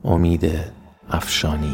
امید افشانی.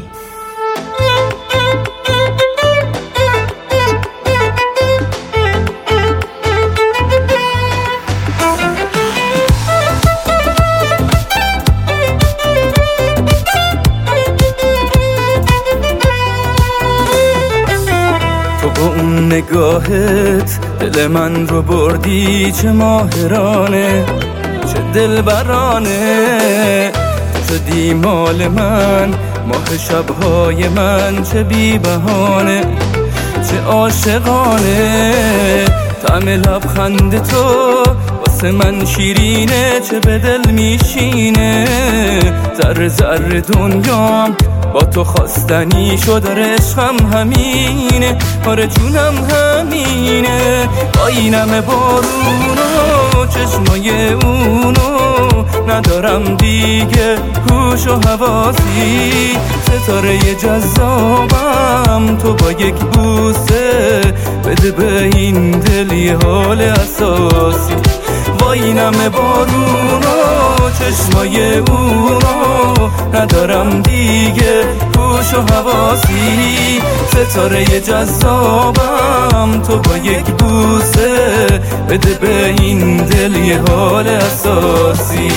تو با اون نگاهت دل من رو بردی، چه ماهرانه چه دلبرانه. تو شدی مال من، ماه شبهای من، چه بی بهانه چه عاشقانه. طعم لبخند تو واسه من شیرینه، چه به دل میشینه. ذره ذره دنیام با تو خواستنی شد، عشقم همینه، آره جونم همینه. با اینم بارون و چشمای اونو ندارم دیگه هوش و حواسی. ستاره جذابم تو با یک بوسه بده به این دل یه حال اساسی. واینم بارون و چشمای اونو ندارم دیگه هوش و حواسی. ستاره جذابم تو با یک بوسه بده به این دل یه حال اساسی.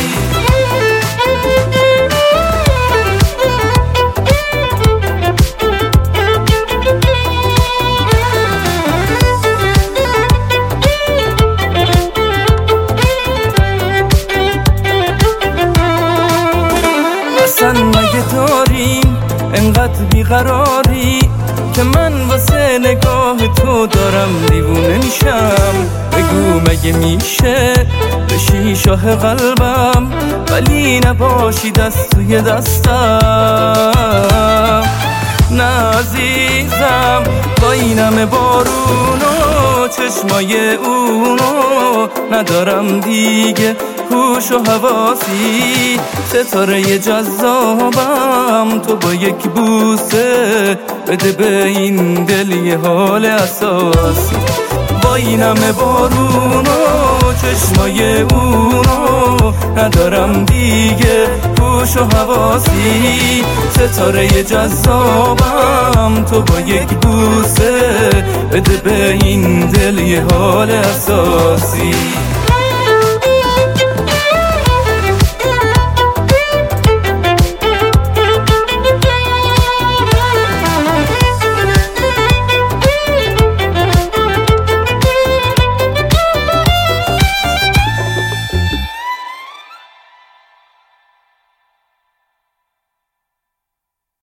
اصلا مگه داریم انقدر بیقراری که من واسه نگاه تو دارم دیوونه میشم؟ بگو مگه میشه بشی شاه قلبم ولی نباشی دست توی دستم؟ نه عزیزم با اینم بارون و چشمای اونو ندارم دیگه هوش و حواسی. ستاره جذابم تو با یک بوسه بده به این دل یه حال اساسی. با اینم بارون و چشمای اونو ندارم دیگه هوش و حواسی. ستاره جذابم تو با یک بوسه بده به این دل یه حال اساسی.